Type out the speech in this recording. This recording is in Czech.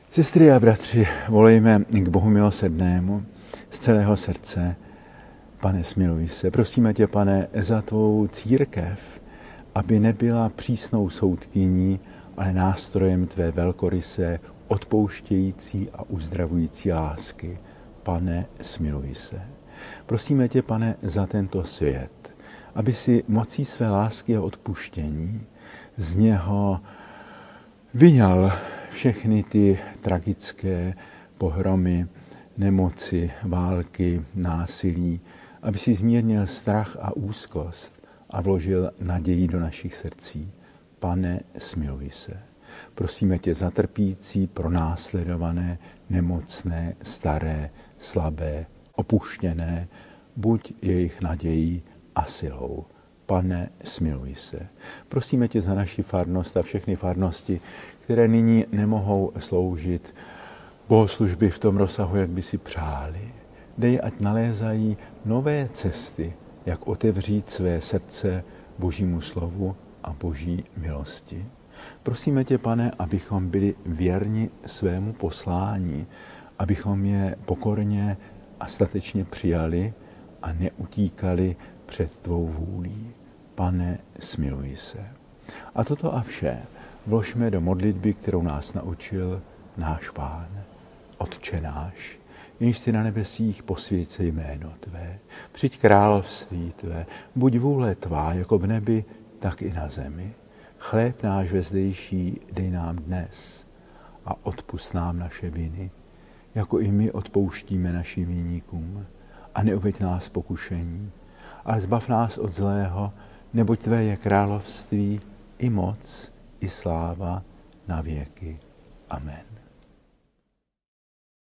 Sestry a bratři, volejme k Bohu milosrdnému z celého srdce. Pane, smiluj se. Prosíme tě, Pane, za tvou církev, aby nebyla přísnou soudkyní, ale nástrojem tvé velkorysé, odpouštějící a uzdravující lásky. Pane, smiluj se. Prosíme tě, Pane, za tento svět, aby si mocí své lásky a odpuštění z něho vyňal všechny ty tragické pohromy, nemoci, války, násilí, aby si zmírnil strach a úzkost a vložil naději do našich srdcí. Pane, smiluj se. Prosíme tě za trpící, pronásledované, nemocné, staré, slabé, opuštěné, buď jejich nadějí a silou. Pane, smiluj se. Prosíme tě za naši farnost a všechny farnosti, které nyní nemohou sloužit bohoslužby v tom rozsahu, jak by si přáli. Dej, ať nalézají nové cesty, jak otevřít své srdce Božímu slovu a Boží milosti. Prosíme tě, Pane, abychom byli věrni svému poslání, abychom je pokorně a statečně přijali a neutíkali před tvou vůlí. Pane, smiluj se. A toto a vše vložme do modlitby, kterou nás naučil náš Pán. Otče náš, jenž jsi na nebesích, posvěť se jméno tvé, přijď království tvé, buď vůle tvá, jako v nebi, tak i na zemi. Chléb náš vezdejší dej nám dnes a odpusť nám naše viny, jako i my odpouštíme našim viníkům. A neuveď nás pokušení, ale zbav nás od zlého, neboť tvé je království i moc, i sláva na věky. Amen.